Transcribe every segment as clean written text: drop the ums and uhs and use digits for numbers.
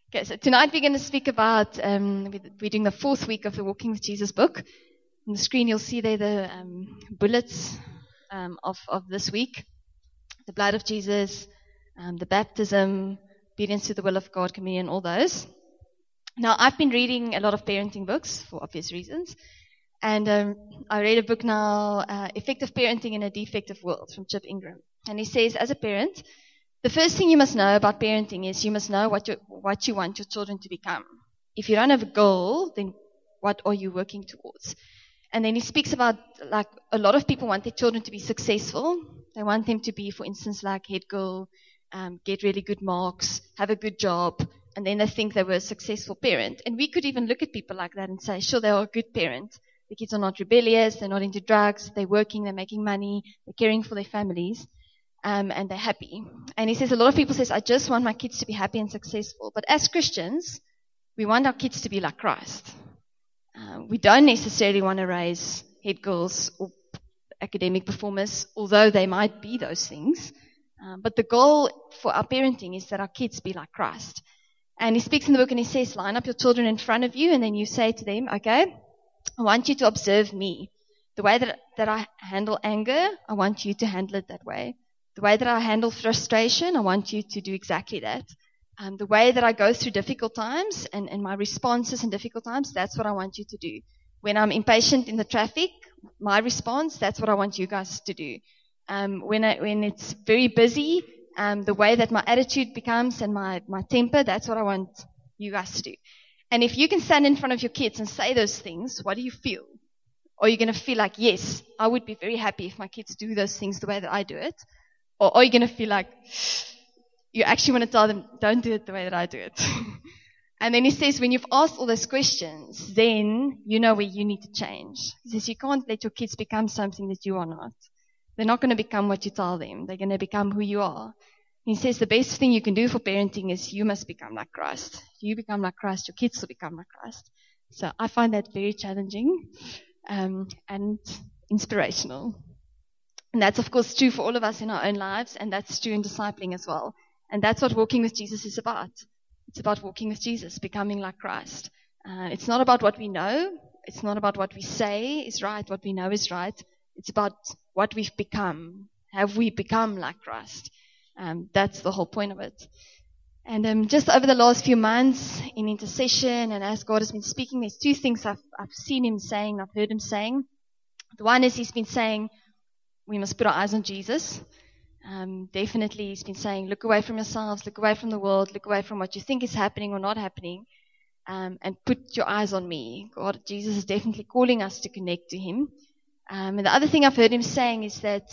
Okay, so tonight we're going to speak about, we're doing the 4th week of the Walking with Jesus book. On the screen you'll see there the bullets of this week. The blood of Jesus, the baptism, obedience to the will of God, communion, all those. Now, I've been reading a lot of parenting books for obvious reasons. And I read a book now, Effective Parenting in a Defective World, from Chip Ingram. And he says, as a parent, the first thing you must know about parenting is you must know what you want your children to become. If you don't have a goal, then what are you working towards? And then he speaks about, like, a lot of people want their children to be successful. They want them to be, for instance, like head girl, get really good marks, have a good job, and then they think they were a successful parent. And we could even look at people like that and say, sure, they are a good parent. The kids are not rebellious, they're not into drugs, they're working, they're making money, they're caring for their families. And they're happy. And he says, a lot of people says, I just want my kids to be happy and successful. But as Christians, we want our kids to be like Christ. We don't necessarily want to raise head girls or academic performers, although they might be those things. But the goal for our parenting is that our kids be like Christ. And he speaks in the book and he says, line up your children in front of you, and then you say to them, okay, I want you to observe me. The way that I handle anger, I want you to handle it that way. The way that I handle frustration, I want you to do exactly that. The way that I go through difficult times and my responses in difficult times, that's what I want you to do. When I'm impatient in the traffic, my response, that's what I want you guys to do. When it's very busy, the way that my attitude becomes and my temper, that's what I want you guys to do. And if you can stand in front of your kids and say those things, what do you feel? Are you going to feel like, yes, I would be very happy if my kids do those things the way that I do it? Or are you going to feel like you actually want to tell them, don't do it the way that I do it? And then he says, when you've asked all those questions, then you know where you need to change. He says, you can't let your kids become something that you are not. They're not going to become what you tell them. They're going to become who you are. He says the best thing you can do for parenting is you must become like Christ. You become like Christ, your kids will become like Christ. So I find that very challenging and inspirational. And that's, of course, true for all of us in our own lives, and that's true in discipling as well. And that's what walking with Jesus is about. It's about walking with Jesus, becoming like Christ. It's not about what we know. It's not about what we say is right, what we know is right. It's about what we've become. Have we become like Christ? That's the whole point of it. And just over the last few months in intercession, and as God has been speaking, there's 2 things I've seen him saying, I've heard him saying. The one is he's been saying, we must put our eyes on Jesus. Definitely, he's been saying, look away from yourselves, look away from the world, look away from what you think is happening or not happening, and put your eyes on me. God, Jesus is definitely calling us to connect to him. And the other thing I've heard him saying is that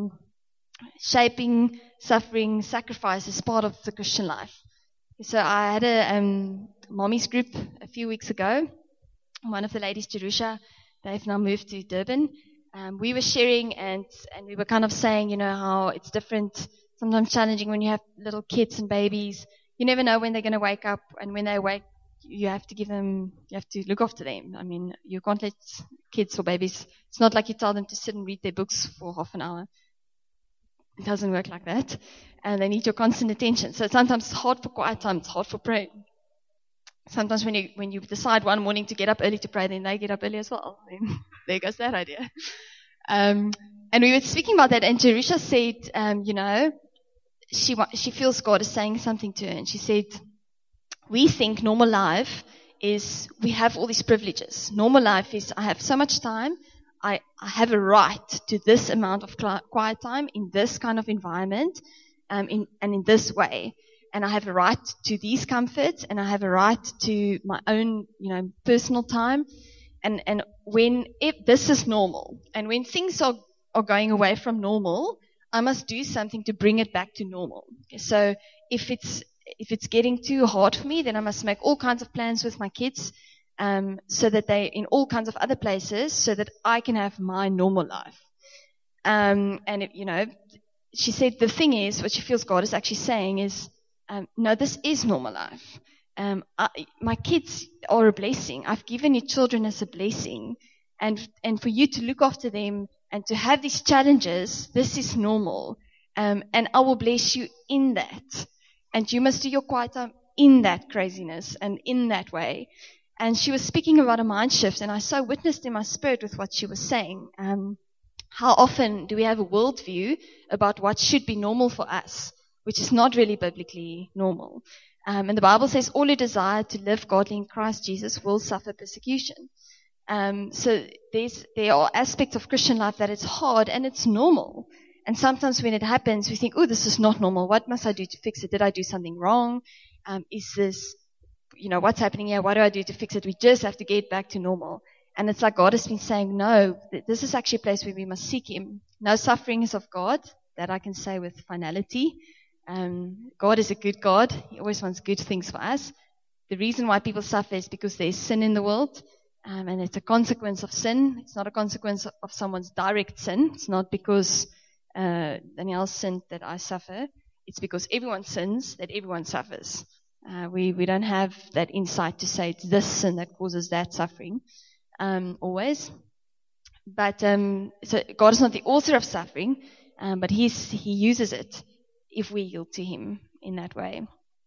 shaping, suffering, sacrifice is part of the Christian life. So I had a mommy's group a few weeks ago. One of the ladies, Jerusha, they've now moved to Durban. We were sharing and we were kind of saying, you know, how it's different, sometimes challenging when you have little kids and babies. You never know when they're going to wake up, and when they wake, you have to look after them. I mean, you can't let kids or babies, it's not like you tell them to sit and read their books for half an hour. It doesn't work like that. And they need your constant attention. So sometimes it's hard for quiet time, it's hard for prayer. Sometimes when you decide one morning to get up early to pray, then they get up early as well. There goes that idea. And we were speaking about that, and Jerusha said, you know, she feels God is saying something to her, and she said, we think normal life is we have all these privileges. Normal life is I have so much time, I have a right to this amount of quiet time in this kind of environment, and in this way. And I have a right to these comforts, and I have a right to my own, you know, personal time. And if this is normal, and when things are going away from normal, I must do something to bring it back to normal. Okay, so if it's getting too hard for me, then I must make all kinds of plans with my kids, so that they're in all kinds of other places, so that I can have my normal life. You know, she said the thing is, what she feels God is actually saying is, no, this is normal life. My kids are a blessing. I've given you children as a blessing. And for you to look after them and to have these challenges, this is normal. And I will bless you in that. And you must do your quiet time in that craziness and in that way. And she was speaking about a mind shift, and I so witnessed in my spirit with what she was saying. How often do we have a worldview about what should be normal for us, which is not really biblically normal? And the Bible says all who desire to live godly in Christ Jesus will suffer persecution. So there are aspects of Christian life that it's hard and it's normal. And sometimes when it happens, we think, oh, this is not normal. What must I do to fix it? Did I do something wrong? Is this, what's happening here? What do I do to fix it? We just have to get back to normal. And it's like God has been saying, no, this is actually a place where we must seek Him. No suffering is of God. That I can say with finality. God is a good God. He always wants good things for us. The reason why people suffer is because there's sin in the world. And it's a consequence of sin. It's not a consequence of someone's direct sin. It's not because Danielle sinned that I suffer. It's because everyone sins that everyone suffers. We don't have that insight to say it's this sin that causes that suffering. Always. But so God is not the author of suffering, but He uses it if we yield to Him in that way.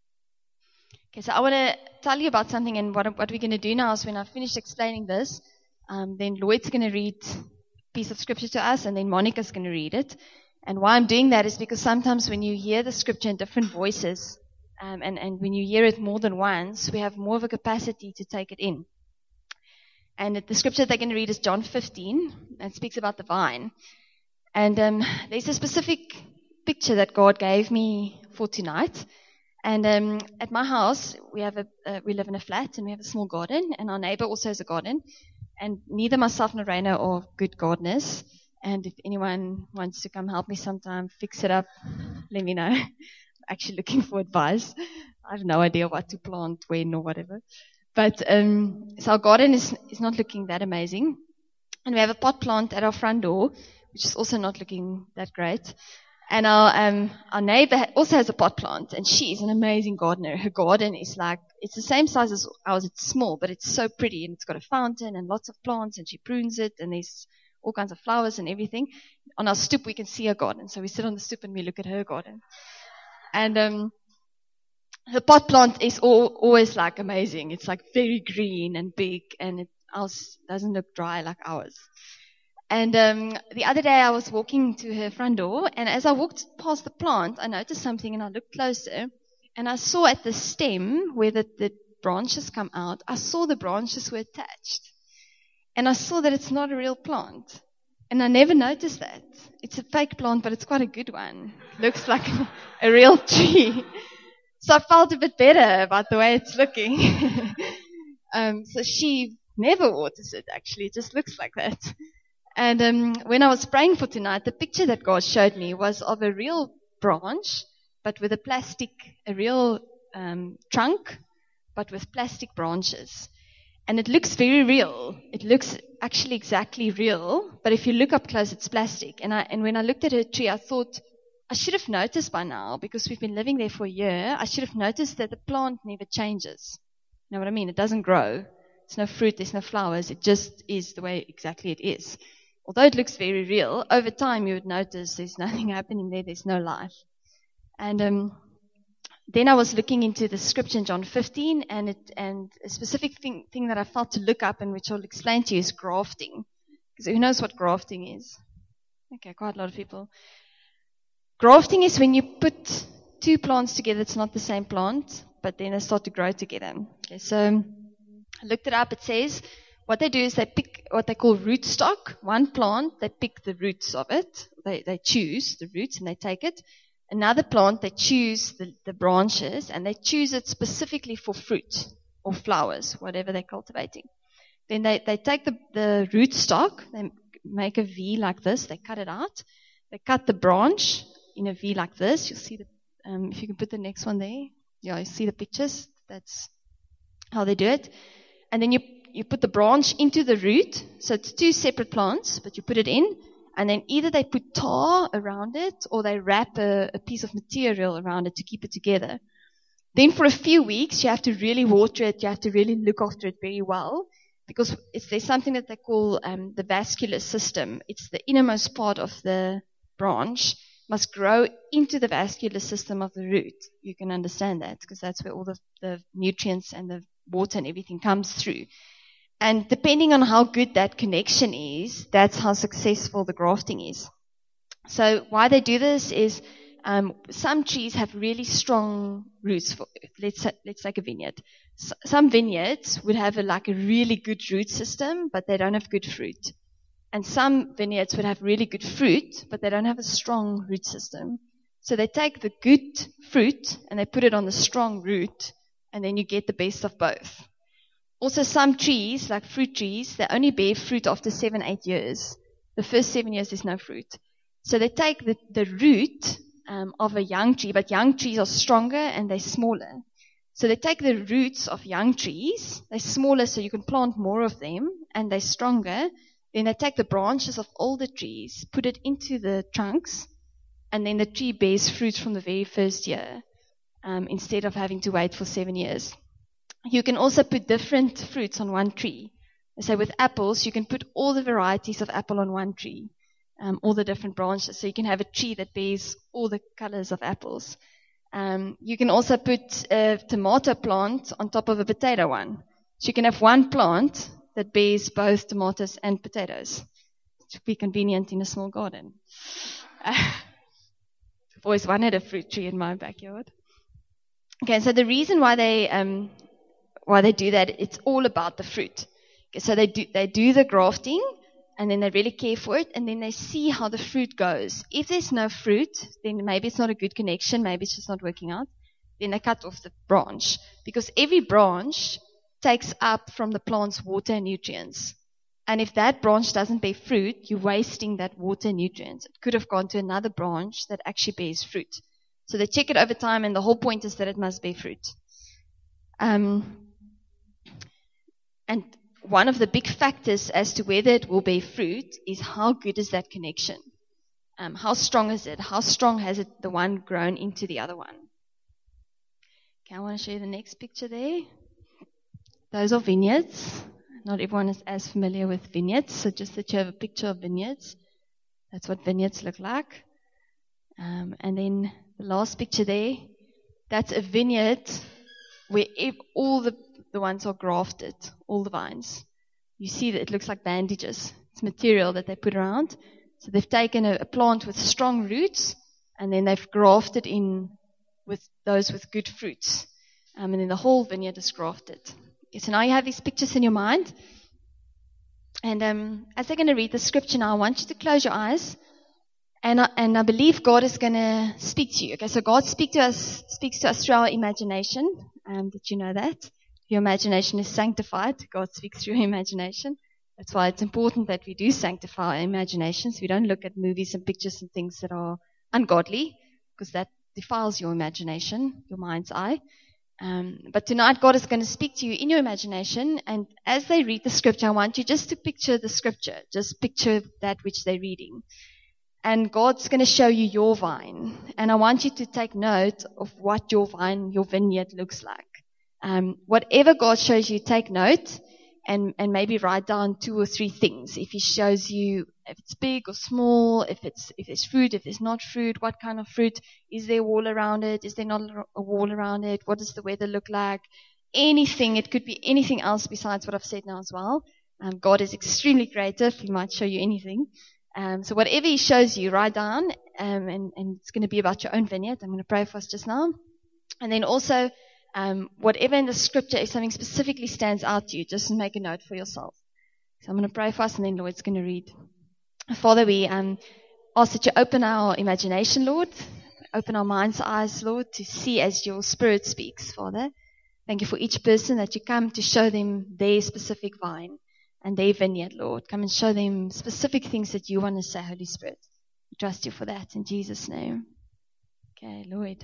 Okay, so I want to tell you about something, and what we're going to do now is when I've finished explaining this, then Lloyd's going to read a piece of scripture to us, and then Monica's going to read it. And why I'm doing that is because sometimes when you hear the scripture in different voices, and when you hear it more than once, we have more of a capacity to take it in. And the scripture they're going to read is John 15, and it speaks about the vine. And there's a specific picture that God gave me for tonight. And at my house, we live in a flat, and we have a small garden, and our neighbor also has a garden. And neither myself nor Raina are good gardeners. And if anyone wants to come help me sometime, fix it up, let me know. I'm actually looking for advice. I have no idea what to plant, when, or whatever. But so our garden is not looking that amazing. And we have a pot plant at our front door, which is also not looking that great. And our neighbor also has a pot plant, and she's an amazing gardener. Her garden is it's the same size as ours. It's small, but it's so pretty, and it's got a fountain and lots of plants, and she prunes it, and there's all kinds of flowers and everything. On our stoop, we can see her garden. So we sit on the stoop and we look at her garden. And her pot plant is always amazing. It's very green and big, and ours doesn't look dry like ours. And the other day I was walking to her front door, and as I walked past the plant, I noticed something, and I looked closer, and I saw at the stem where the branches come out, I saw the branches were attached. And I saw that it's not a real plant. And I never noticed that. It's a fake plant, but it's quite a good one. Looks like a real tree. So I felt a bit better about the way it's looking. So she never waters it, actually. It just looks like that. And when I was praying for tonight, the picture that God showed me was of a real branch, but with a real trunk, but with plastic branches. And it looks very real. It looks actually exactly real, but if you look up close, it's plastic. And when I looked at her tree, I thought, I should have noticed by now, because we've been living there for a year, I should have noticed that the plant never changes. You know what I mean? It doesn't grow. There's no fruit, there's no flowers. It just is the way exactly it is. Although it looks very real, over time you would notice there's nothing happening there, there's no life. And then I was looking into the scripture in John 15, and a specific thing that I felt to look up, and which I'll explain to you, is grafting. Because who knows what grafting is? Okay, quite a lot of people. Grafting is when you put two plants together. It's not the same plant, but then they start to grow together. Okay, so I looked it up. It says what they do is they pick what they call rootstock. One plant, they pick the roots of it. They choose the roots and they take it. Another plant, they choose the branches, and they choose it specifically for fruit or flowers, whatever they're cultivating. Then they take the rootstock, they make a V like this, they cut it out. They cut the branch in a V like this. You'll see if you can put the next one there. Yeah, you see the pictures. That's how they do it. And then you put the branch into the root. So it's two separate plants, but you put it in. And then either they put tar around it, or they wrap a piece of material around it to keep it together. Then for a few weeks, you have to really water it. You have to really look after it very well, because there's something that they call the vascular system. It's the innermost part of the branch, must grow into the vascular system of the root. You can understand that because that's where all the nutrients and the water and everything comes through. And depending on how good that connection is, that's how successful the grafting is. So why they do this is some trees have really strong roots. Let's take a vineyard. Some vineyards would have a really good root system, but they don't have good fruit. And some vineyards would have really good fruit, but they don't have a strong root system. So they take the good fruit and they put it on the strong root, and then you get the best of both. Also, some trees, like fruit trees, they only bear fruit after 7-8 years. The first 7 years there's no fruit. So they take the root of a young tree, but young trees are stronger and they're smaller. So they take the roots of young trees, they're smaller so you can plant more of them, and they're stronger. Then they take the branches of older trees, put it into the trunks, and then the tree bears fruit from the very first year, instead of having to wait for 7 years. You can also put different fruits on one tree. So with apples, you can put all the varieties of apple on one tree, all the different branches. So you can have a tree that bears all the colors of apples. You can also put a tomato plant on top of a potato one. So you can have one plant that bears both tomatoes and potatoes. It would be convenient in a small garden. I've always wanted a fruit tree in my backyard. Okay, so the reason why they do that, it's all about the fruit. Okay, so they do the grafting, and then they really care for it, and then they see how the fruit goes. If there's no fruit, then maybe it's not a good connection, maybe it's just not working out. Then they cut off the branch, because every branch takes up from the plant's water and nutrients. And if that branch doesn't bear fruit, you're wasting that water and nutrients. It could have gone to another branch that actually bears fruit. So they check it over time, and the whole point is that it must bear fruit. And one of the big factors as to whether it will bear fruit is how good is that connection. How strong is it? How strong has it, the one grown into the other one? Okay, I want to show you the next picture there. Those are vineyards. Not everyone is as familiar with vineyards, so just that you have a picture of vineyards. That's what vineyards look like. And then the last picture there, that's a vineyard where all the ones are grafted, all the vines. You see that it looks like bandages. It's material that they put around. So they've taken a plant with strong roots, and then they've grafted in with those with good fruits. And then the whole vineyard is grafted. Okay, so now you have these pictures in your mind. And as they're going to read the scripture now, I want you to close your eyes. And I believe God is going to speak to you. Okay, so God speaks to us through our imagination. Did you know that? Your imagination is sanctified. God speaks through your imagination. That's why it's important that we do sanctify our imaginations. We don't look at movies and pictures and things that are ungodly, because that defiles your imagination, your mind's eye. But tonight God is going to speak to you in your imagination, and as they read the scripture, I want you just to picture the scripture. Just picture that which they're reading. And God's going to show you your vine. And I want you to take note of what your vine, your vineyard looks like. Whatever God shows you, take note and maybe write down 2 or 3 things. If He shows you if it's big or small, if there's fruit, if there's not fruit, what kind of fruit, is there a wall around it, is there not a wall around it, what does the weather look like, anything. It could be anything else besides what I've said now as well. God is extremely creative. He might show you anything. So whatever He shows you, write down, and it's going to be about your own vineyard. I'm going to pray for us just now. And then also, whatever in the scripture, if something specifically stands out to you, just make a note for yourself. So I'm going to pray for us, and then Lloyd's going to read. Father, we ask that you open our imagination, Lord. Open our mind's eyes, Lord, to see as your Spirit speaks, Father. Thank you for each person that you come to show them their specific vine and their vineyard, Lord. Come and show them specific things that you want to say, Holy Spirit. We trust you for that in Jesus' name. Okay, Lloyd.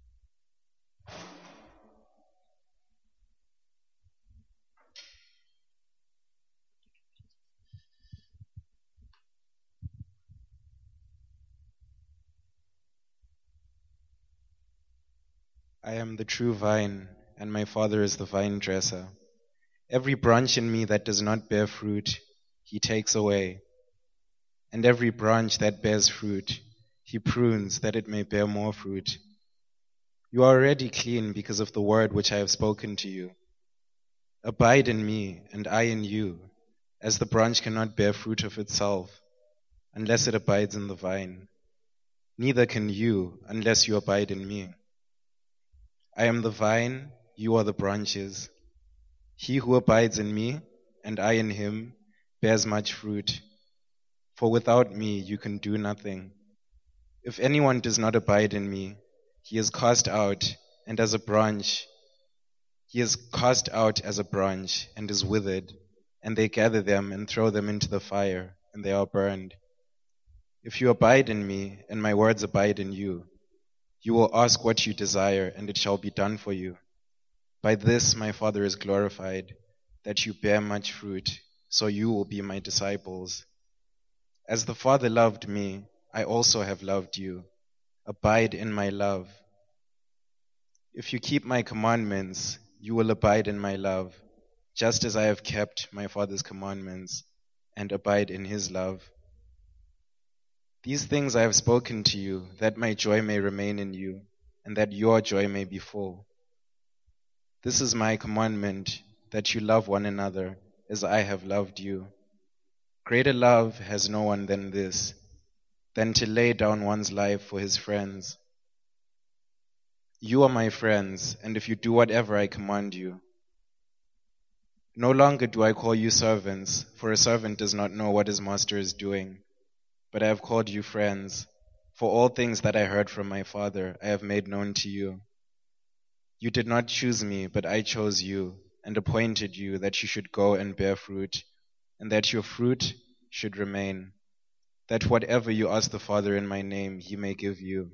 I am the true vine, and my Father is the vine dresser. Every branch in me that does not bear fruit, He takes away. And every branch that bears fruit, he prunes that it may bear more fruit. You are already clean because of the word which I have spoken to you. Abide in me, and I in you, as the branch cannot bear fruit of itself, unless it abides in the vine. Neither can you, unless you abide in me. I am the vine, you are the branches. He who abides in me, and I in him, bears much fruit. For without me you can do nothing. If anyone does not abide in me, he is cast out, and as a branch, he is cast out as a branch and is withered, and they gather them and throw them into the fire, and they are burned. If you abide in me, and my words abide in you, you will ask what you desire, and it shall be done for you. By this my Father is glorified, that you bear much fruit, so you will be my disciples. As the Father loved me, I also have loved you. Abide in my love. If you keep my commandments, you will abide in my love, just as I have kept my Father's commandments and abide in his love. These things I have spoken to you, that my joy may remain in you, and that your joy may be full. This is my commandment, that you love one another as I have loved you. Greater love has no one than this, than to lay down one's life for his friends. You are my friends, and if you do whatever I command you. No longer do I call you servants, for a servant does not know what his master is doing. But I have called you friends, for all things that I heard from my Father I have made known to you. You did not choose me, but I chose you, and appointed you that you should go and bear fruit, and that your fruit should remain, that whatever you ask the Father in my name he may give you.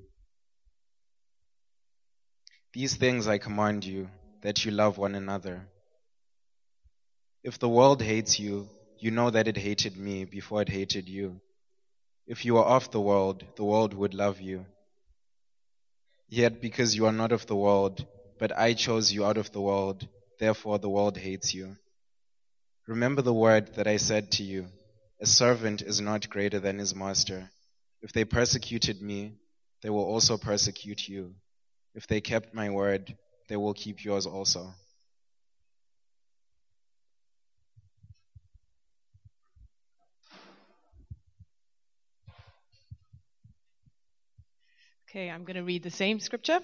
These things I command you, that you love one another. If the world hates you, you know that it hated me before it hated you. If you are of the world would love you. Yet because you are not of the world, but I chose you out of the world, therefore the world hates you. Remember the word that I said to you, a servant is not greater than his master. If they persecuted me, they will also persecute you. If they kept my word, they will keep yours also. Okay, I'm going to read the same scripture.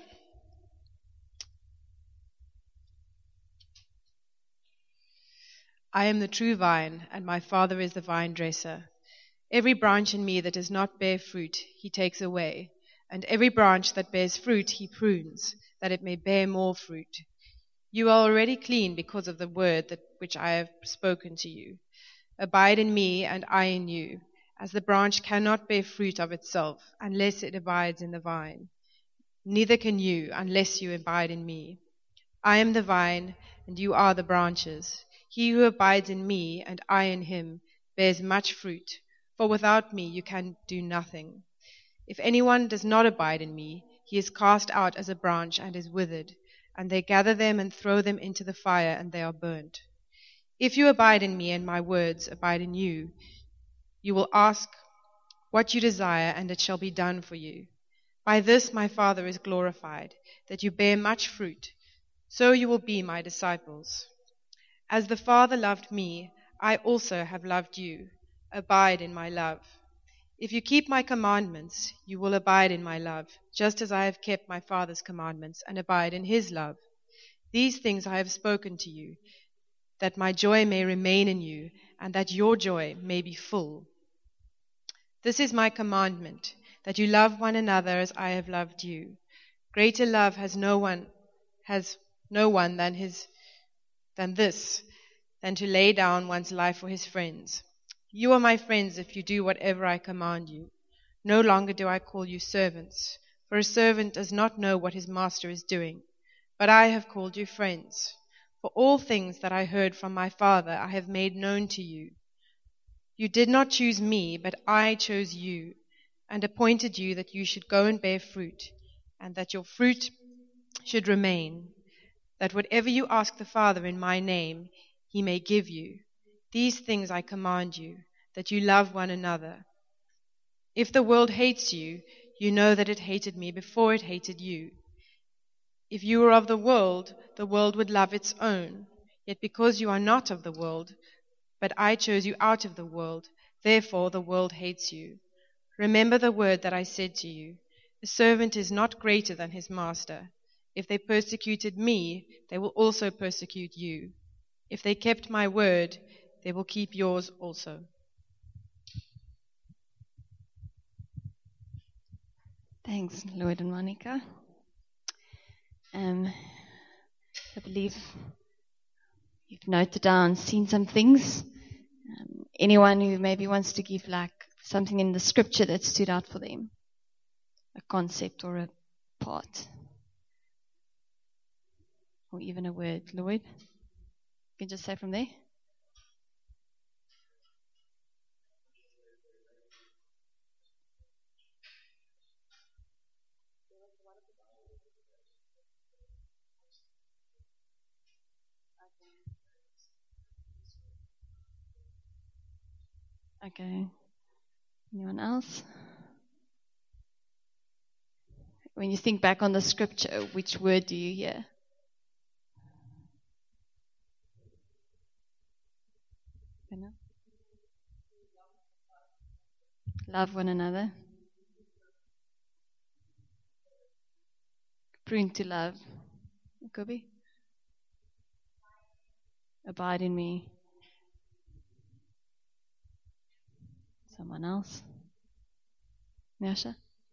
I am the true vine, and my Father is the vine dresser. Every branch in me that does not bear fruit, he takes away, and every branch that bears fruit, he prunes, that it may bear more fruit. You are already clean because of the word which I have spoken to you. Abide in me, and I in you, as the branch cannot bear fruit of itself unless it abides in the vine. Neither can you unless you abide in me. I am the vine, and you are the branches. He who abides in me, and I in him, bears much fruit, for without me you can do nothing. If anyone does not abide in me, he is cast out as a branch and is withered, and they gather them and throw them into the fire, and they are burnt. If you abide in me, and my words abide in you, you will ask what you desire, and it shall be done for you. By this my Father is glorified, that you bear much fruit, so you will be my disciples. As the Father loved me, I also have loved you. Abide in my love. If you keep my commandments, you will abide in my love, just as I have kept my Father's commandments and abide in his love. These things I have spoken to you, that my joy may remain in you, and that your joy may be full. This is my commandment, that you love one another as I have loved you. Greater love has no one than to lay down one's life for his friends. You are my friends if you do whatever I command you. No longer do I call you servants, for a servant does not know what his master is doing. But I have called you friends. For all things that I heard from my Father I have made known to you. You did not choose me, but I chose you, and appointed you that you should go and bear fruit, and that your fruit should remain, that whatever you ask the Father in my name, he may give you. These things I command you, that you love one another. If the world hates you, you know that it hated me before it hated you. If you were of the world would love its own. Yet because you are not of the world, but I chose you out of the world, therefore the world hates you. Remember the word that I said to you. A servant is not greater than his master. If they persecuted me, they will also persecute you. If they kept my word, they will keep yours also. Thanks, Lloyd and Monica. I believe you've noted down, seen some things. Anyone who maybe wants to give like something in the scripture that stood out for them, a concept or a part, or even a word. Lloyd, you can just say from there. Okay. Anyone else? When you think back on the scripture, which word do you hear? Love one another. Prune to love. Could be. Abide in me. Someone else? Nyasha?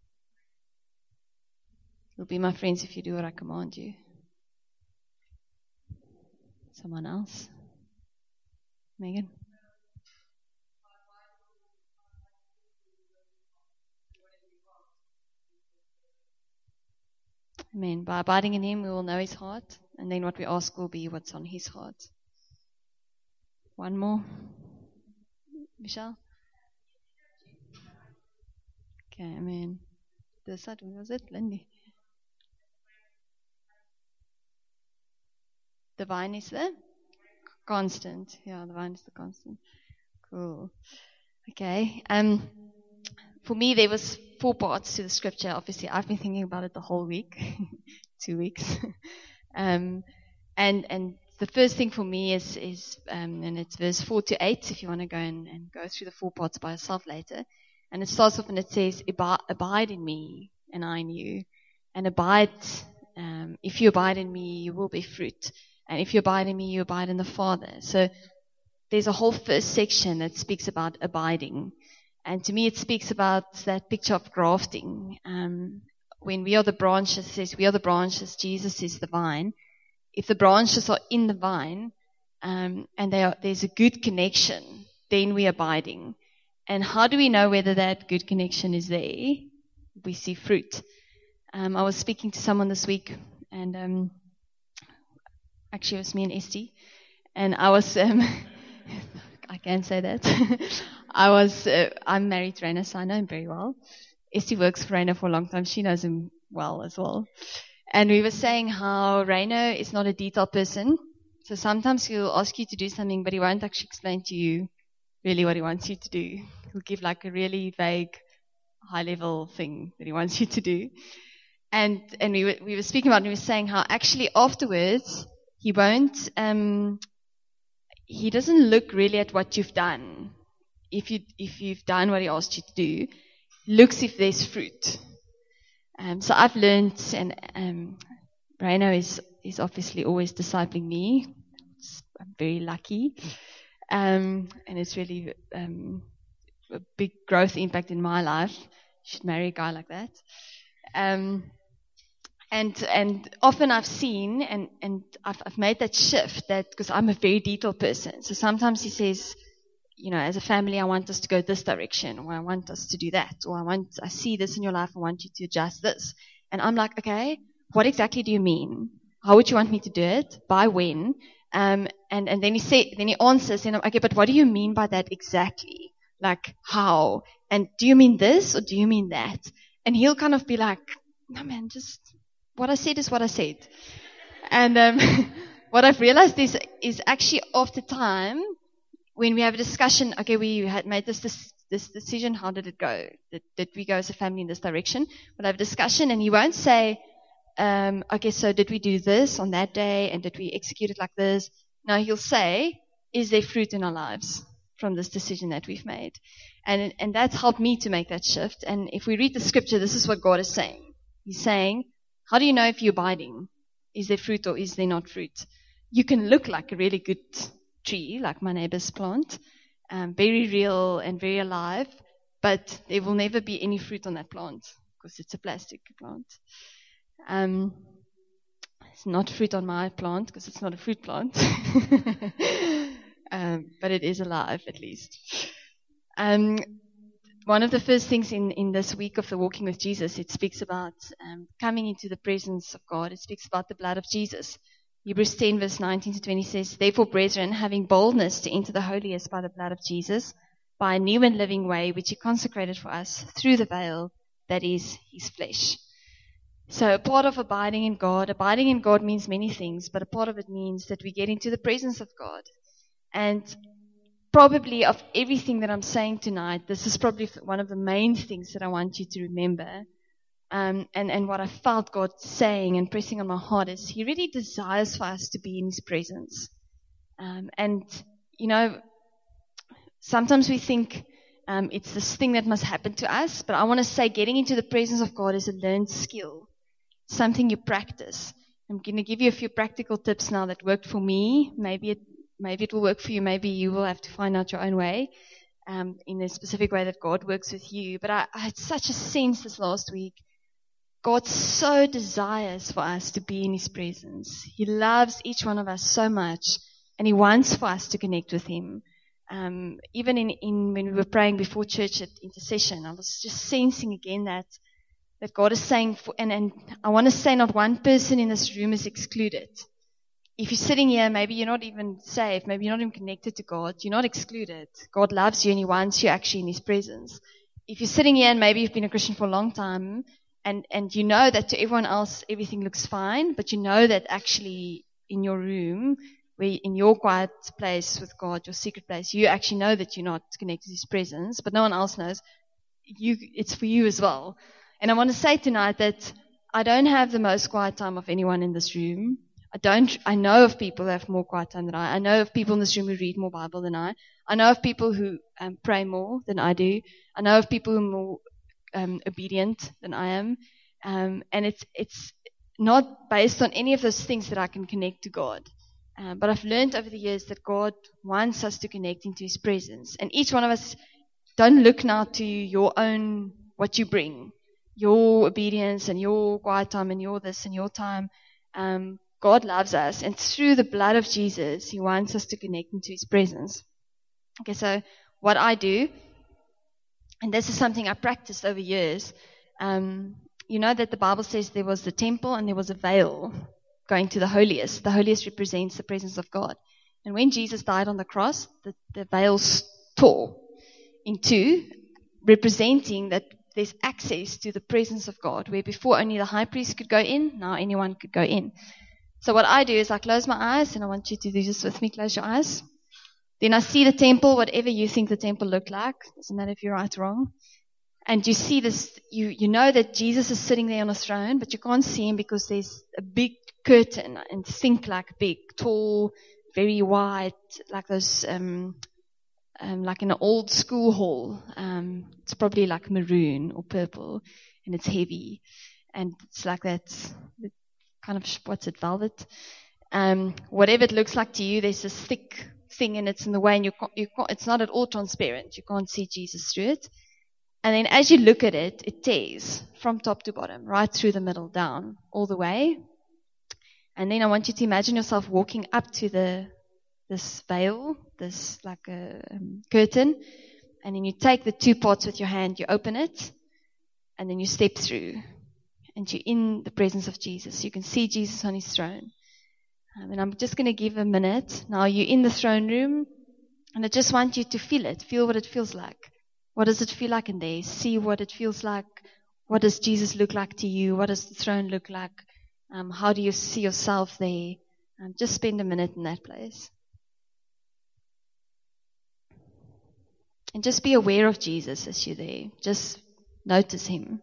You'll be my friends if you do what I command you. Someone else? Megan? Amen. By abiding in Him, we will know His heart, and then what we ask will be what's on His heart. One more. Michelle? Okay, amen. This side, was it? Lindy? The vine is the constant. Yeah, the vine is the constant. Cool. Okay. For me, there was 4 parts to the scripture. Obviously, I've been thinking about it the whole week, 2 weeks. And the first thing for me is and it's verse 4 to 8, if you want to go and go through the 4 parts by yourself later. And it starts off and it says, abide in me and I in you. And abide, if you abide in me, you will bear fruit. And if you abide in me, you abide in the Father. So there's a whole first section that speaks about abiding. And to me, it speaks about that picture of grafting. When we are the branches, it says we are the branches, Jesus is the vine. If the branches are in the vine, and there's a good connection, then we're abiding. And how do we know whether that good connection is there? We see fruit. I was speaking to someone this week, and actually it was me and Esty, and I was, I can say that, I'm married to Rainer, so I know him very well. Esty works for Rainer for a long time. She knows him well as well. And we were saying how Rainer is not a detail person. So sometimes he'll ask you to do something, but he won't actually explain to you really what he wants you to do. He'll give like a really vague, high-level thing that he wants you to do. And we were speaking about it, and we were saying how actually afterwards he won't, he doesn't look really at what you've done. If you've done what he asked you to do, looks if there's fruit. So I've learned, and Rainer is obviously always discipling me. I'm very lucky. And it's really a big growth impact in my life. You should marry a guy like that. And often I've seen, and I've made that shift, that because I'm a very detailed person. So sometimes he says, you know, as a family, I want us to go this direction, or I want us to do that, or I see this in your life, I want you to adjust this. And I'm like, okay, what exactly do you mean? How would you want me to do it? By when? And then he answers, and I'm, okay, but what do you mean by that exactly? Like, how? And do you mean this, or do you mean that? And he'll kind of be like, no man, just what I said is what I said. And what I've realized is actually after time, when we have a discussion, okay, we had made this this decision, how did it go? Did we go as a family in this direction? We'll have a discussion, and he won't say, okay, so did we do this on that day, and did we execute it like this? No, he'll say, is there fruit in our lives from this decision that we've made? And that's helped me to make that shift. And if we read the scripture, this is what God is saying. He's saying, how do you know if you're abiding? Is there fruit or is there not fruit? You can look like a really good tree, like my neighbor's plant, very real and very alive, but there will never be any fruit on that plant because it's a plastic plant. It's not fruit on my plant because it's not a fruit plant, but it is alive at least. One of the first things in this week of the Walking with Jesus, it speaks about coming into the presence of God. It speaks about the blood of Jesus. Hebrews 10 verse 19 to 20 says, therefore, brethren, having boldness to enter the holiest by the blood of Jesus, by a new and living way, which he consecrated for us through the veil, that is his flesh. So a part of abiding in God means many things, but a part of it means that we get into the presence of God. And probably of everything that I'm saying tonight, this is probably one of the main things that I want you to remember. And what I felt God saying and pressing on my heart is he really desires for us to be in his presence. And, you know, sometimes we think it's this thing that must happen to us, but I want to say getting into the presence of God is a learned skill, something you practice. I'm going to give you a few practical tips now that worked for me. Maybe it will work for you. Maybe you will have to find out your own way in a specific way that God works with you. But I had such a sense this last week. God so desires for us to be in his presence. He loves each one of us so much, and he wants for us to connect with him. Even in when we were praying before church at intercession, I was just sensing again that God is saying, and I want to say not one person in this room is excluded. If you're sitting here, maybe you're not even saved, maybe you're not even connected to God, you're not excluded. God loves you and he wants you actually in his presence. If you're sitting here and maybe you've been a Christian for a long time, and you know that to everyone else everything looks fine, but you know that actually in your room, where in your quiet place with God, your secret place, you actually know that you're not connected to his presence, but no one else knows. It's for you as well. And I want to say tonight that I don't have the most quiet time of anyone in this room. I know of people who have more quiet time than I. I know of people in this room who read more Bible than I. I know of people who pray more than I do. I know of people who are more obedient than I am. And it's not based on any of those things that I can connect to God. But I've learned over the years that God wants us to connect into his presence. And each one of us, don't look now to your own, what you bring, your obedience and your quiet time and your this and your time. God loves us, and through the blood of Jesus, he wants us to connect into his presence. Okay, so what I do, and this is something I practiced over years, you know that the Bible says there was the temple and there was a veil going to the holiest. The holiest represents the presence of God. And when Jesus died on the cross, the veil tore in two, representing that there's access to the presence of God, where before only the high priest could go in, now anyone could go in. So what I do is I close my eyes, and I want you to do this with me. Close your eyes. Then I see the temple, whatever you think the temple looked like. Doesn't matter if you're right or wrong. And you see this, you know that Jesus is sitting there on a throne, but you can't see him because there's a big curtain, and think like big, tall, very wide, like those, like in an old school hall. It's probably like maroon or purple, and it's heavy. And it's like that kind of, what's it, velvet? Whatever it looks like to you, there's this thick thing and it's in the way, and you can't, it's not at all transparent. You can't see Jesus through it. And then as you look at it, it tears from top to bottom, right through the middle, down, all the way. And then I want you to imagine yourself walking up to this veil, this like a curtain, and then you take the two parts with your hand, you open it, and then you step through, and you're in the presence of Jesus. You can see Jesus on his throne. And I'm just going to give a minute. Now you're in the throne room, and I just want you to feel it. Feel what it feels like. What does it feel like in there? See what it feels like. What does Jesus look like to you? What does the throne look like? How do you see yourself there? Just spend a minute in that place. And just be aware of Jesus as you're there. Just notice him.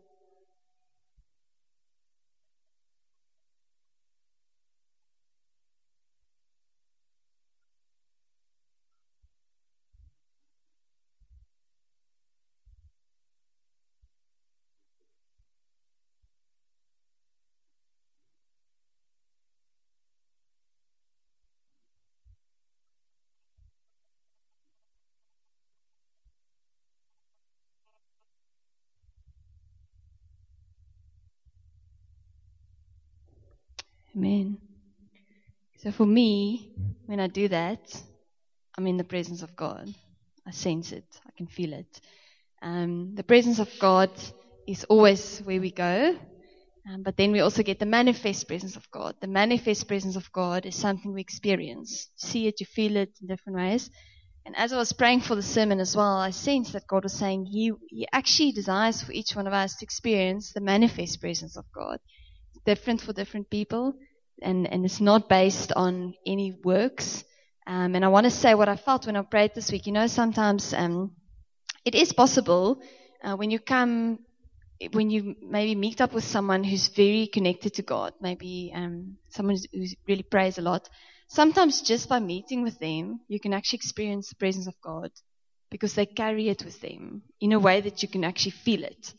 Amen. So for me, when I do that, I'm in the presence of God. I sense it. I can feel it. The presence of God is always where we go. But then we also get the manifest presence of God. The manifest presence of God is something we experience. You see it, you feel it in different ways. And as I was praying for the sermon as well, I sensed that God was saying He actually desires for each one of us to experience the manifest presence of God. It's different for different people, and it's not based on any works. And I want to say what I felt when I prayed this week. You know, sometimes it is possible when you maybe meet up with someone who's very connected to God, maybe someone who really prays a lot, sometimes just by meeting with them, you can actually experience the presence of God because they carry it with them in a way that you can actually feel it.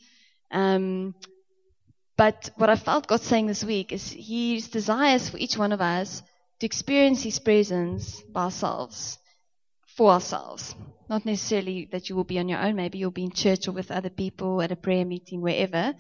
But what I felt God saying this week is He desires for each one of us to experience His presence by ourselves, for ourselves. Not necessarily that you will be on your own. Maybe you'll be in church or with other people at a prayer meeting, wherever.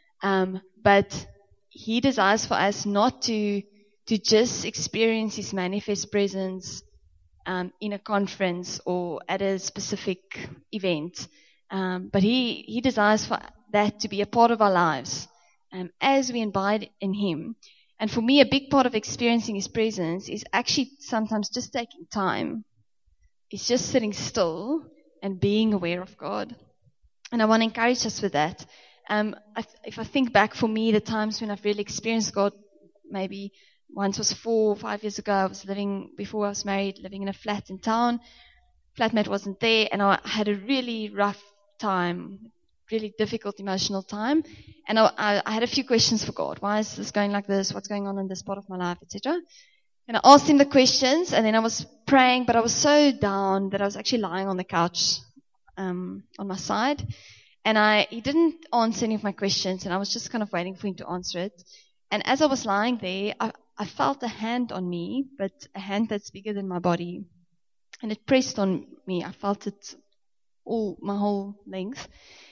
But He desires for us not to just experience His manifest presence in a conference or at a specific event. But He desires for that to be a part of our lives as we abide in Him. And for me, a big part of experiencing His presence is actually sometimes just taking time. It's just sitting still and being aware of God. And I want to encourage us with that. If I think back for me, the times when I've really experienced God, maybe once was 4 or 5 years ago. I was before I was married, living in a flat in town. Flatmate wasn't there, and I had a really rough time, really difficult emotional time. And I had a few questions for God. Why is this going like this? What's going on in this part of my life, etc.? And I asked Him the questions, and then I was praying, but I was so down that I was actually lying on the couch on my side. And He didn't answer any of my questions, and I was just kind of waiting for Him to answer it. And as I was lying there, I felt a hand on me, but a hand that's bigger than my body. And it pressed on me. I felt it my whole length.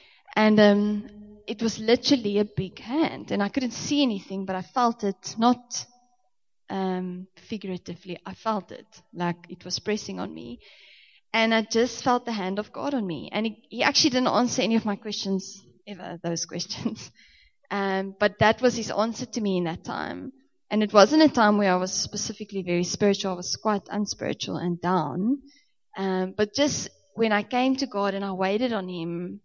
And it was literally a big hand. And I couldn't see anything, but I felt it, not figuratively. I felt it, like it was pressing on me. And I just felt the hand of God on me. And He actually didn't answer any of my questions, ever, those questions. But that was His answer to me in that time. And it wasn't a time where I was specifically very spiritual. I was quite unspiritual and down. But just when I came to God and I waited on Him,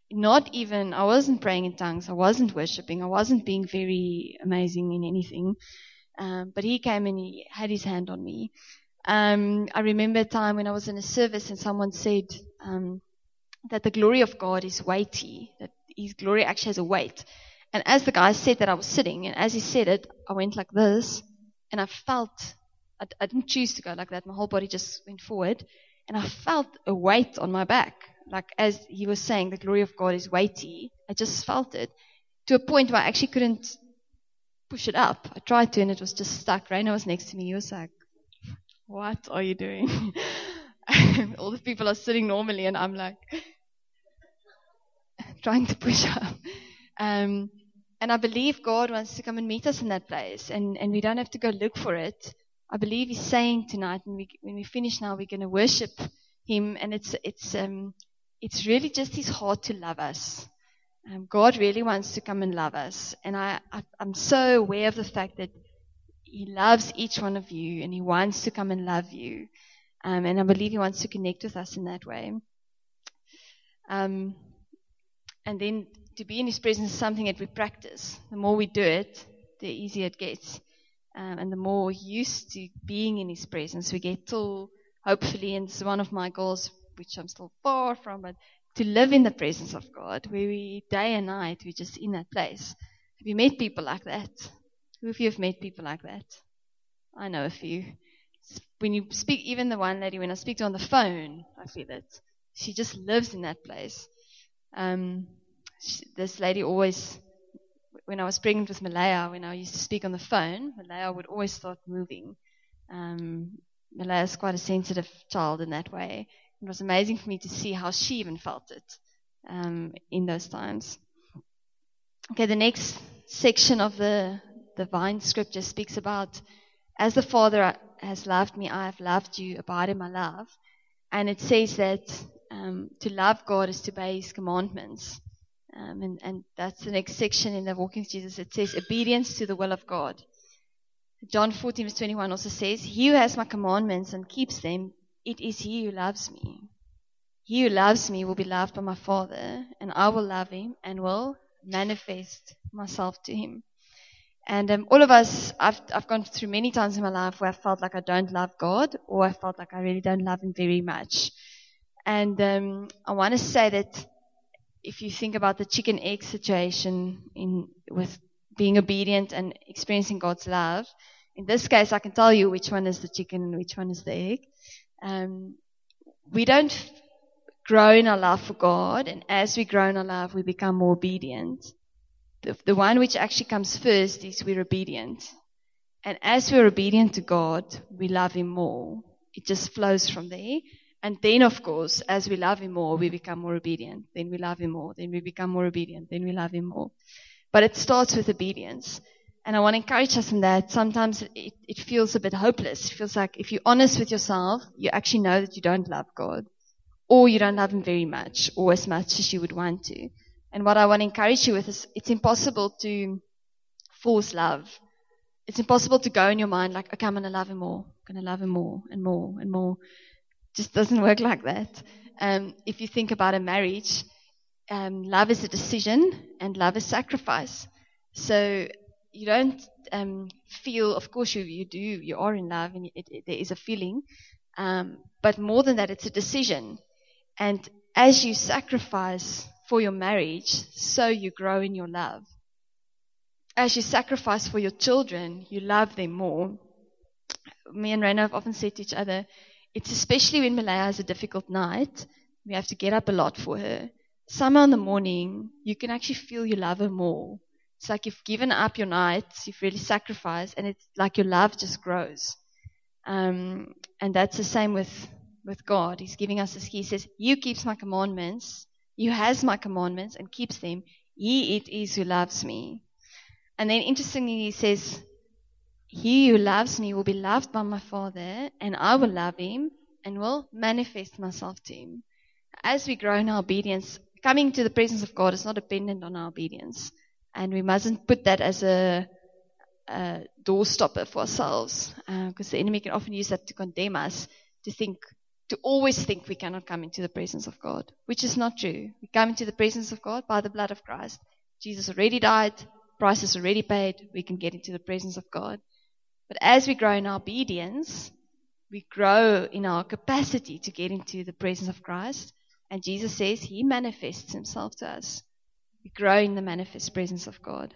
I wasn't praying in tongues. I wasn't worshiping. I wasn't being very amazing in anything. But He came and He had His hand on me. I remember a time when I was in a service and someone said that the glory of God is weighty, that His glory actually has a weight. And as the guy said that, I was sitting, and as he said it, I went like this, and I felt, I didn't choose to go like that, my whole body just went forward, and I felt a weight on my back, like as he was saying, the glory of God is weighty. I just felt it, to a point where I actually couldn't push it up. I tried to, and it was just stuck. Raina was next to me, he was like, what are you doing? All the people are sitting normally, and I'm like, trying to push up. And I believe God wants to come and meet us in that place, and we don't have to go look for it. I believe He's saying tonight, and when we finish now, we're going to worship Him, and it's really just His heart to love us. God really wants to come and love us, and I'm so aware of the fact that He loves each one of you, and He wants to come and love you, and I believe He wants to connect with us in that way. And then to be in His presence is something that we practice. The more we do it, the easier it gets. And the more used to being in His presence we get till, hopefully, and this is one of my goals, which I'm still far from, but to live in the presence of God, where we day and night, we're just in that place. Have you met people like that? Who of you have met people like that? I know a few. When you speak, even the one lady, when I speak to her on the phone, I feel it. She just lives in that place. This lady always, when I was pregnant with Malaya, when I used to speak on the phone, Malaya would always start moving. Malaya is quite a sensitive child in that way. It was amazing for me to see how she even felt it in those times. Okay, the next section of the vine scripture speaks about, as the Father has loved me, I have loved you, abide in my love. And it says that to love God is to obey His commandments. And that's the next section in the Walking with Jesus. It says obedience to the will of God. John 14 verse 21 also says, he who has my commandments and keeps them, it is he who loves me. He who loves me will be loved by my Father, and I will love him and will manifest myself to him. And all of us, I've gone through many times in my life where I felt like I don't love God, or I felt like I really don't love him very much. And I want to say that if you think about the chicken-egg situation with being obedient and experiencing God's love, in this case, I can tell you which one is the chicken and which one is the egg. We don't grow in our love for God, and as we grow in our love, we become more obedient. The one which actually comes first is we're obedient. And as we're obedient to God, we love him more. It just flows from there. And then, of course, as we love him more, we become more obedient. Then we love him more. Then we become more obedient. Then we love him more. But it starts with obedience. And I want to encourage us in that. Sometimes it feels a bit hopeless. It feels like if you're honest with yourself, you actually know that you don't love God. Or you don't love him very much, or as much as you would want to. And what I want to encourage you with is it's impossible to force love. It's impossible to go in your mind like, okay, I'm going to love him more. I'm going to love him more and more and more. It just doesn't work like that. If you think about a marriage, love is a decision and love is sacrifice. So you don't feel, of course you do, you are in love and there is a feeling. But more than that, it's a decision. And as you sacrifice for your marriage, so you grow in your love. As you sacrifice for your children, you love them more. Me and Raina have often said to each other, it's especially when Malaya has a difficult night, we have to get up a lot for her. Somehow in the morning, you can actually feel you love her more. It's like you've given up your nights, you've really sacrificed, and it's like your love just grows. And that's the same with God. He's giving us this. He says, "You keeps my commandments. You has my commandments and keeps them. He it is who loves me." And then interestingly, he says, "He who loves me will be loved by my Father, and I will love him and will manifest myself to him." As we grow in our obedience, coming to the presence of God is not dependent on our obedience. And we mustn't put that as a doorstopper for ourselves, because the enemy can often use that to condemn us, to always think we cannot come into the presence of God, which is not true. We come into the presence of God by the blood of Christ. Jesus already died, price is already paid, we can get into the presence of God. But as we grow in our obedience, we grow in our capacity to get into the presence of Christ. And Jesus says he manifests himself to us. We grow in the manifest presence of God.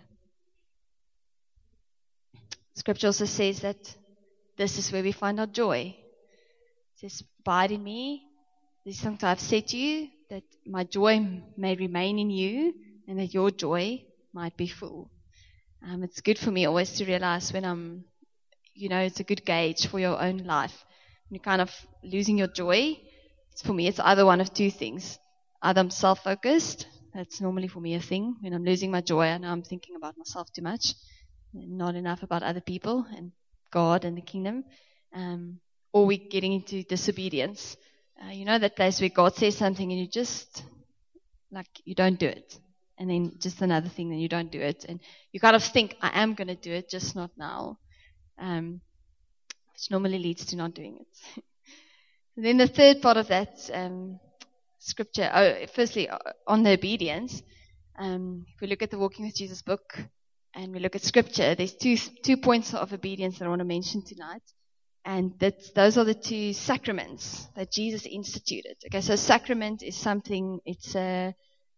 Scripture also says that this is where we find our joy. It says, "Abide in me. This is something I've said to you, that my joy may remain in you, and that your joy might be full." It's good for me always to realize when it's a good gauge for your own life. When you're kind of losing your joy, for me, it's either one of two things. Either I'm self-focused. That's normally for me a thing. When I'm losing my joy, I know I'm thinking about myself too much, and not enough about other people and God and the kingdom. Or we're getting into disobedience. That place where God says something and you just, you don't do it. And then just another thing, then you don't do it. And you kind of think, I am going to do it, just not now. Which normally leads to not doing it. And then the third part of that scripture, firstly, on the obedience, if we look at the Walking with Jesus book and we look at scripture, there's two points of obedience that I want to mention tonight. And those are the two sacraments that Jesus instituted. Okay, so sacrament is something, it's a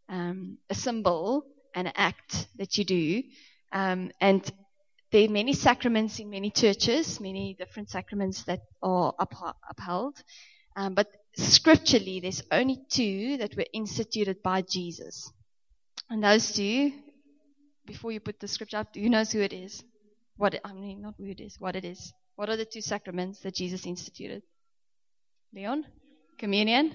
symbol, an act that you do. And there are many sacraments in many churches, many different sacraments that are upheld. But scripturally, there's only two that were instituted by Jesus. And those two, before you put the scripture up, who knows who it is? Not who it is, what it is. What are the two sacraments that Jesus instituted? Leon? Communion?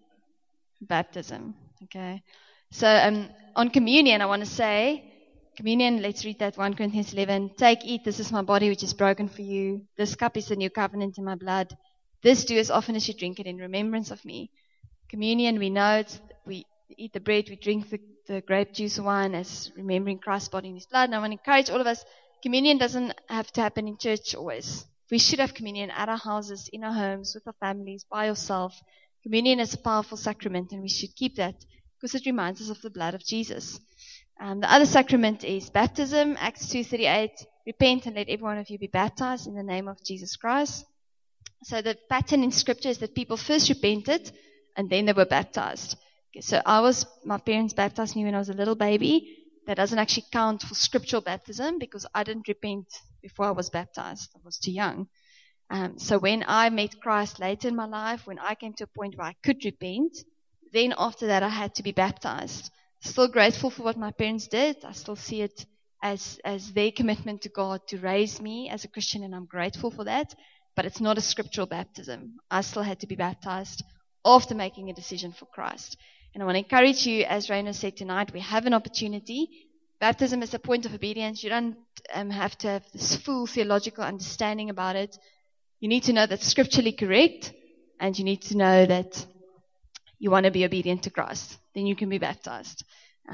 Baptism. Okay. So on communion, I want to say, communion, let's read that 1 Corinthians 11. Take, eat, this is my body which is broken for you. This cup is the new covenant in my blood. This do as often as you drink it in remembrance of me. Communion, we know we eat the bread, we drink the grape juice wine as remembering Christ's body and his blood. And I want to encourage all of us, communion doesn't have to happen in church always. We should have communion at our houses, in our homes, with our families, by yourself. Communion is a powerful sacrament, and we should keep that because it reminds us of the blood of Jesus. The other sacrament is baptism, Acts 2:38. Repent and let every one of you be baptized in the name of Jesus Christ. So the pattern in Scripture is that people first repented and then they were baptized. Okay, so my parents baptized me when I was a little baby. That doesn't actually count for scriptural baptism because I didn't repent before I was baptized. I was too young. So when I met Christ later in my life, when I came to a point where I could repent, then after that I had to be baptized. Still grateful for what my parents did. I still see it as their commitment to God to raise me as a Christian, and I'm grateful for that. But it's not a scriptural baptism. I still had to be baptized after making a decision for Christ. And I want to encourage you, as Raina said tonight, we have an opportunity. Baptism is a point of obedience. You don't have to have this full theological understanding about it. You need to know that's scripturally correct, and you need to know that you want to be obedient to Christ. Then you can be baptized.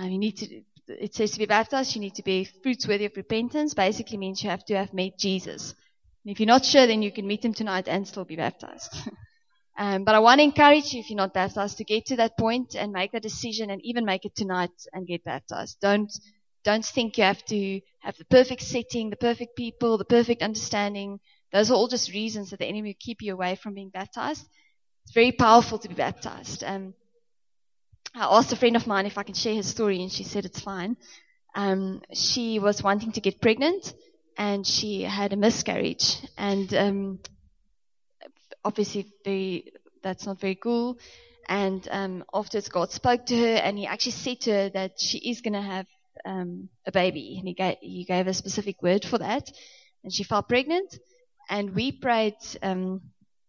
It says to be baptized, you need to be fruits worthy of repentance. Basically means you have to have met Jesus. And if you're not sure, then you can meet him tonight and still be baptized. But I want to encourage you, if you're not baptized, to get to that point and make that decision, and even make it tonight and get baptized. Don't think you have to have the perfect setting, the perfect people, the perfect understanding. Those are all just reasons that the enemy will keep you away from being baptized. It's very powerful to be baptized. I asked a friend of mine if I can share his story, and she said it's fine. She was wanting to get pregnant, and she had a miscarriage. And obviously that's not very cool. And afterwards God spoke to her, and he actually said to her that she is going to have a baby. And he gave a specific word for that. And she fell pregnant. And we prayed, and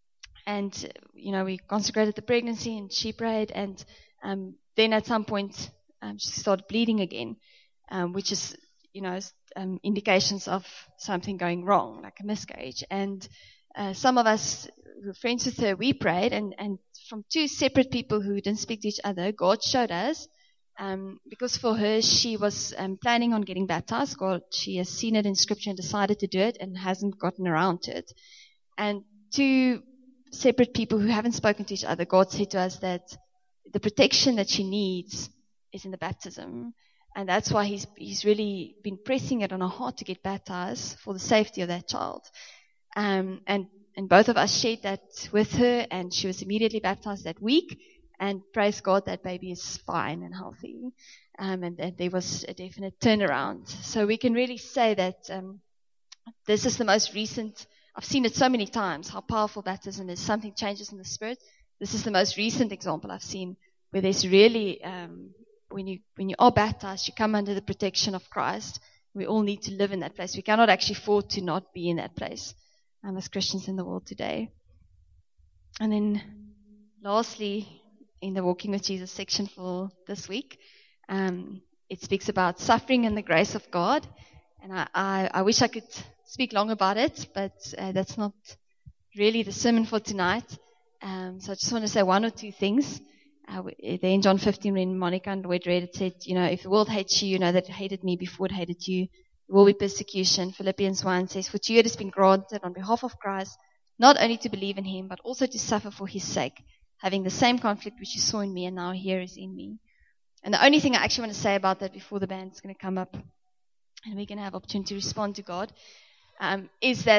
we consecrated the pregnancy, and she prayed. And then at some point she started bleeding again, which is, indications of something going wrong, like a miscarriage. And some of us who were friends with her, we prayed, and from two separate people who didn't speak to each other, God showed us, because for her, she was planning on getting baptized. She has seen it in Scripture and decided to do it and hasn't gotten around to it. And two separate people who haven't spoken to each other, God said to us that the protection that she needs is in the baptism. And that's why he's really been pressing it on her heart to get baptized for the safety of that child. And both of us shared that with her, and she was immediately baptized that week. And praise God, that baby is fine and healthy. And that there was a definite turnaround. So we can really say that this is the most recent. I've seen it so many times, how powerful baptism is. Something changes in the spirit. This is the most recent example I've seen where there's really, when you are baptized, you come under the protection of Christ. We all need to live in that place. We cannot actually afford to not be in that place as Christians in the world today. And then lastly, in the Walking with Jesus section for this week, it speaks about suffering and the grace of God. And I wish I could speak long about it, but that's not really the sermon for tonight. So I just want to say one or two things. There in John 15, when Monica and Lloyd read it, said, if the world hates you, you know that it hated me before it hated you. There will be persecution. Philippians 1 says, for to you it has been granted on behalf of Christ, not only to believe in him, but also to suffer for his sake, having the same conflict which you saw in me and now here is in me. And the only thing I actually want to say about that before the band's going to come up and we can have opportunity to respond to God, is that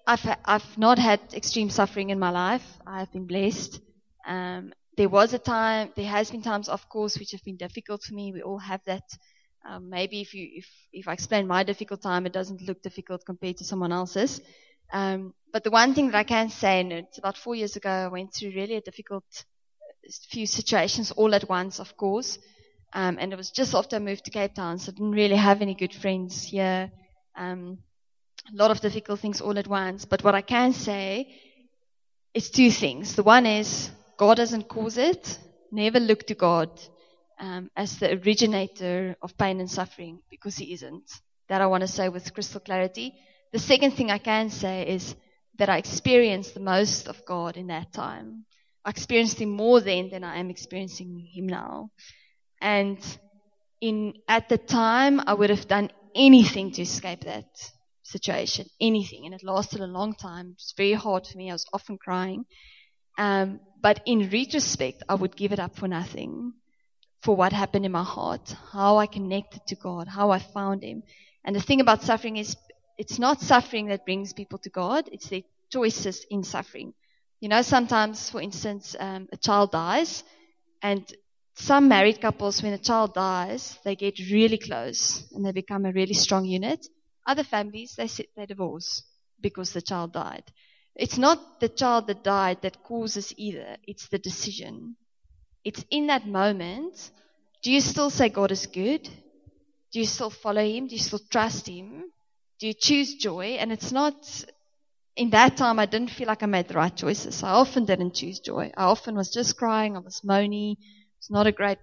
I've not had extreme suffering in my life. I've been blessed. There has been times, of course, which have been difficult for me. We all have that. Maybe if I explain my difficult time, it doesn't look difficult compared to someone else's. But the one thing that I can say, and it's about 4 years ago, I went through really a difficult few situations all at once, of course. And it was just after I moved to Cape Town, so I didn't really have any good friends here. A lot of difficult things all at once. But what I can say is two things. The one is God doesn't cause it. Never look to God as the originator of pain and suffering, because He isn't. That I want to say with crystal clarity. The second thing I can say is that I experienced the most of God in that time. I experienced Him more then than I am experiencing Him now. And at the time, I would have done anything to escape that situation. Anything. And it lasted a long time. It was very hard for me. I was often crying. But in retrospect, I would give it up for nothing. For what happened in my heart. How I connected to God. How I found Him. And the thing about suffering is, it's not suffering that brings people to God. It's their choices in suffering. You know, sometimes, for instance, a child dies, and some married couples, when a child dies, they get really close and they become a really strong unit. Other families, they divorce because the child died. It's not the child that died that causes either. It's the decision. It's in that moment. Do you still say God is good? Do you still follow Him? Do you still trust Him? Do you choose joy? And it's not, in that time, I didn't feel like I made the right choices. I often didn't choose joy. I often was just crying. I was moany. It's not a great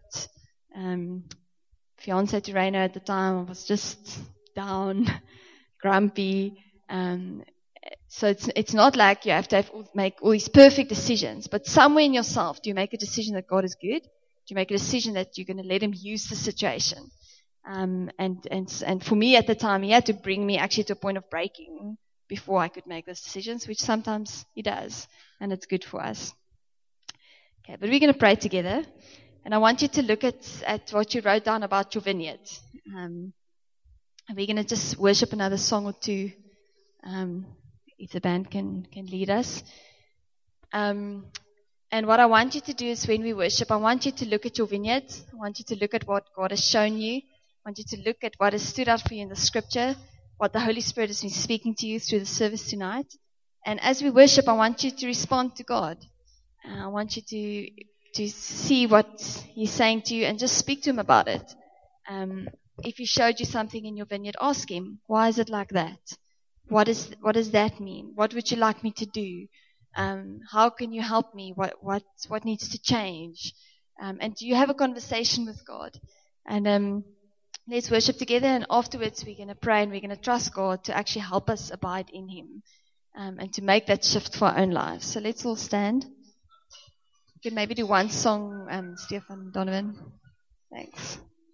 fiancé to Rainer at the time. I was just down, grumpy. So it's not like you have to make all these perfect decisions. But somewhere in yourself, do you make a decision that God is good? Do you make a decision that you're going to let Him use the situation? And for me at the time, He had to bring me actually to a point of breaking before I could make those decisions, which sometimes He does, and it's good for us. Okay, but we're going to pray together, and I want you to look at what you wrote down about your vineyard. And we're going to just worship another song or two, if the band can lead us. And what I want you to do is when we worship, I want you to look at your vineyard. I want you to look at what God has shown you. I want you to look at what has stood out for you in the scripture, what the Holy Spirit has been speaking to you through the service tonight. And as we worship, I want you to respond to God. I want you to see what He's saying to you and just speak to Him about it. If He showed you something in your vineyard, ask Him, why is it like that? What does that mean? What would you like me to do? How can you help me? What needs to change? And do you have a conversation with God? And let's worship together, and afterwards we're going to pray and we're going to trust God to actually help us abide in Him and to make that shift for our own lives. So let's all stand. You can maybe do one song, Stefan, Donovan. Thanks.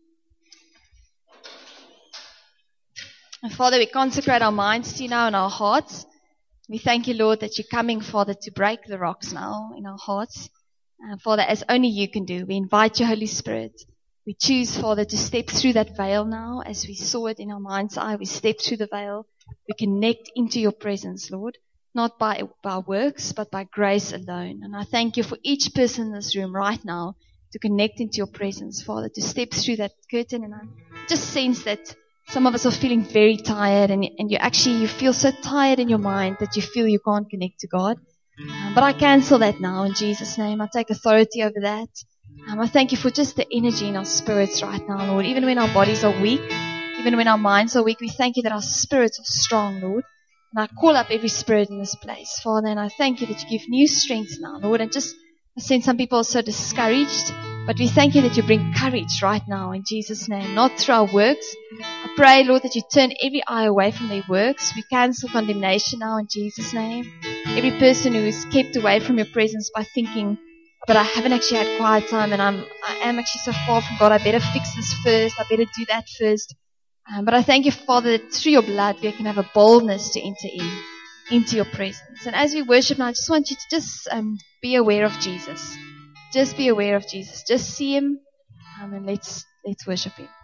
And Father, we consecrate our minds to You now and our hearts. We thank You, Lord, that You're coming, Father, to break the rocks now in our hearts. Father, as only You can do, we invite Your Holy Spirit. We choose, Father, to step through that veil now as we saw it in our mind's eye. We step through the veil. We connect into Your presence, Lord, not by works, but by grace alone. And I thank You for each person in this room right now to connect into Your presence, Father, to step through that curtain. And I just sense that some of us are feeling very tired, and you feel so tired in your mind that you feel you can't connect to God. But I cancel that now in Jesus' name. I take authority over that. I thank You for just the energy in our spirits right now, Lord. Even when our bodies are weak, even when our minds are weak, we thank You that our spirits are strong, Lord. And I call up every spirit in this place, Father, and I thank You that You give new strength now, Lord. And I sense some people are so discouraged, but we thank You that You bring courage right now in Jesus' name, not through our works. I pray, Lord, that You turn every eye away from their works. We cancel condemnation now in Jesus' name. Every person who is kept away from Your presence by thinking, but I haven't actually had quiet time, and I am actually so far from God. I better fix this first. I better do that first. But I thank You, Father, that through Your blood we can have a boldness to enter into Your presence. And as we worship now, I just want you to just be aware of Jesus. Just be aware of Jesus. Just see Him, and let's worship Him.